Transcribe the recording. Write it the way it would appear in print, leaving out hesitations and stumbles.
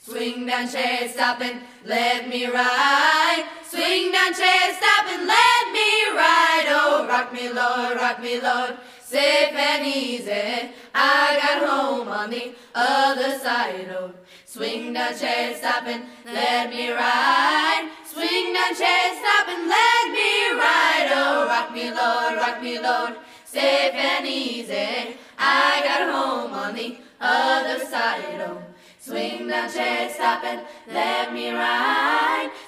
Swing down, chair, stop and let me ride. Swing down, chair, stop and let me ride. Oh, rock me, Lord, safe and easy. I got home on the other side. Oh, swing down, chair, stop and let me ride. Swing down, chair, stop and let me ride. Oh, rock me, Lord, safe and easy. I got home on the other side. Oh, swing down, chair, stop and let me ride.